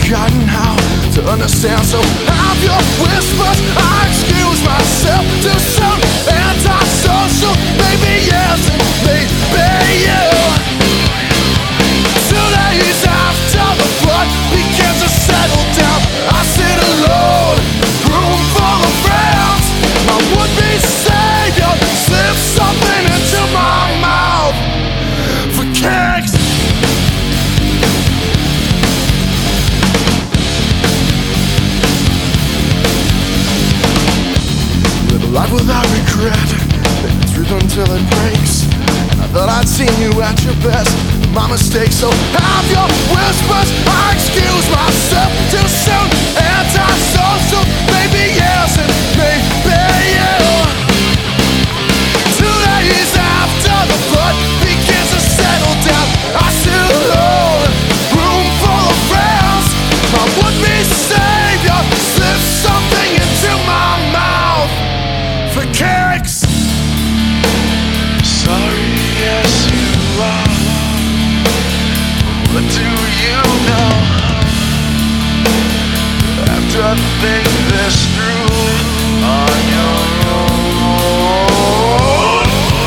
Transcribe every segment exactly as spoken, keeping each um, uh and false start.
forgotten how to understand. So have your whispers, I excuse myself too soon. Antisocial, maybe yes and maybe you. Two days after the flood began to settle down, I sit alone, room full of friends. My would-be savior slipped something into my mouth for kicks. Live a life without regret, make the truth until it breaks. And I thought I'd seen you at your best, my mistake. So have your whispers, I excuse myself too soon. Antisocial, maybe yes and maybe you. Two days after the flood begins to settle down, I sit alone, room full of friends. My would-be savior slips something into my mouth for kicks. Sorry, yes you are. What do you know? After think this through on your own.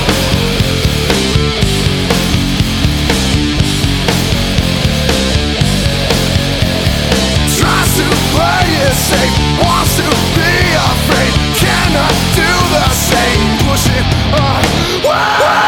Tries to play it safe, wants to be afraid, cannot do the same. Push it away.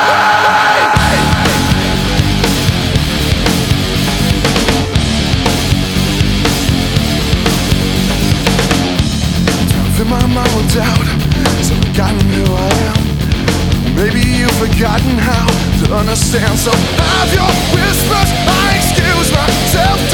Fill my mind with doubt, so forgotten who I am. Maybe you've forgotten how to understand. So have your whispers, I excuse myself